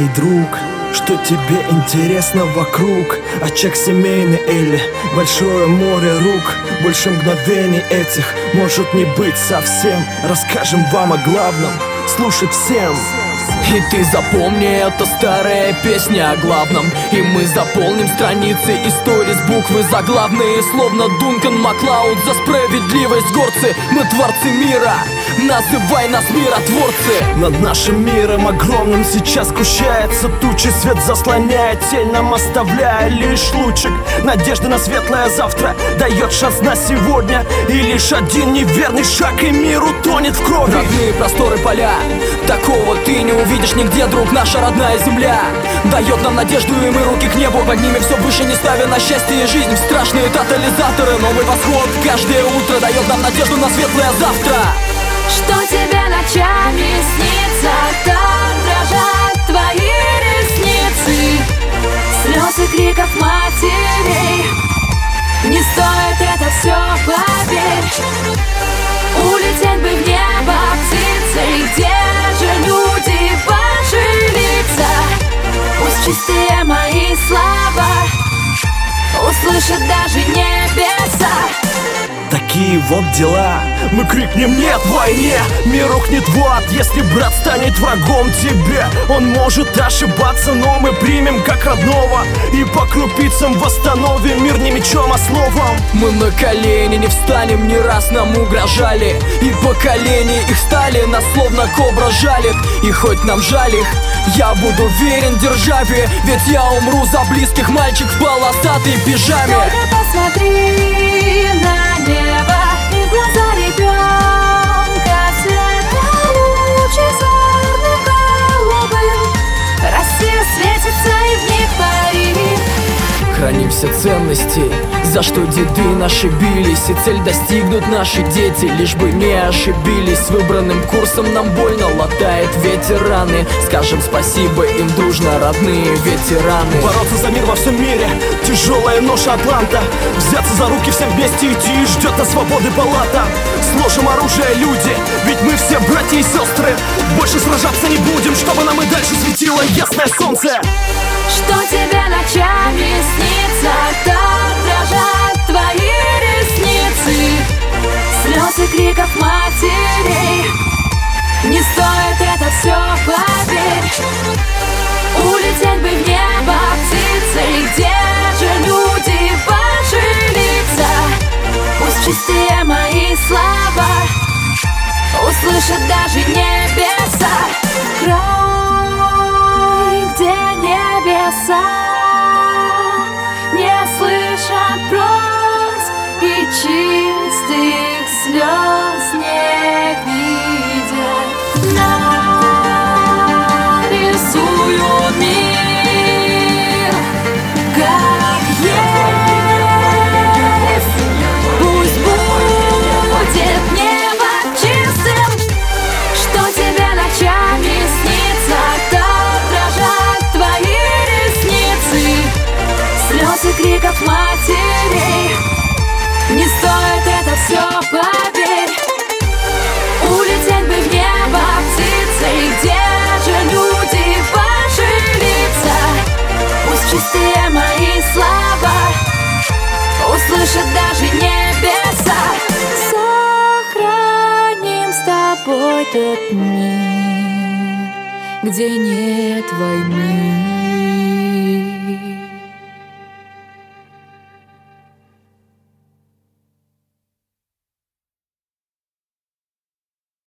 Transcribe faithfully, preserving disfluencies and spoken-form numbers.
Эй, друг, что тебе интересно вокруг? Очаг семейный или большое море рук? Больше мгновений этих может не быть совсем. Расскажем вам о главном, слушать всем. И ты запомни, это старая песня о главном. И мы заполним страницы истории с буквы заглавные. Словно Дункан Маклауд за справедливость. Горцы, мы творцы мира, называй нас миротворцы. Над нашим миром огромным сейчас сгущается тучи. Свет заслоняет тень, нам оставляя лишь лучик надежды на светлое завтра. Дает шанс на сегодня. И лишь один неверный шаг, и мир утонет в крови. Родные просторы поля, такого ты не увидишь нигде, друг, наша родная земля дает нам надежду, и мы руки к небу поднимем все выше, не ставя на счастье и жизнь в страшные тотализаторы. Новый восход каждое утро дает нам надежду на светлое завтра. Что тебе ночами снится, как дрожат твои ресницы, слез и криков матерей. Не стоит это все, поверь. Улететь бы в небо птицей, где же люди пошевелиться. Пусть чистые мои слова услышат даже небеса. Такие вот дела, мы крикнем нет войне. Мир рухнет в ад, если брат станет врагом тебе. Он может ошибаться, но мы примем как родного и по крупицам восстановим мир не мечом, а словом. Мы на колени не встанем, не раз нам угрожали, и поколения их стали, нас словно кобра жалит. И хоть нам жаль их, я буду верен державе, ведь я умру за близких, мальчик в полосатой пижаме. Только посмотри на небо и в глаза ребенка, светло лучезарным голубым. Россия светится, и в них парит. Храним все ценности, за что деды наши бились, и цель достигнут наши дети, лишь бы не ошибились. С выбранным курсом нам больно латает ветераны. Скажем спасибо им дружно, родные ветераны. Бороться за мир во всем мире, тяжелая ноша Атланта. Взяться за руки всем вместе идти, ждет нас свободы палата. Сложим оружие, люди, ведь мы все братья и сестры. Больше сражаться не будем, чтобы нам и дальше светило ясное солнце. Что тебе ночами снится, как дрожат твои ресницы, слез и криков матерей. Не стоит это все, поверь. Улететь бы в небо птицей, где же люди пошевелиться. Пусть чистые мои слова услышат даже небеса. Край, где небеса не слышат просьб и чистых слез не видят. Нарисуют мир, как есть. Пусть будет небо чистым. Что тебе ночами снится, как дрожат твои ресницы, слез и криков матерей. Не стоит это все, поверь. Улететь бы в небо птицей, где же люди пошевелиться. Пусть чистые мои слова услышат даже небеса. Сохраним с тобой тот мир, где нет войны.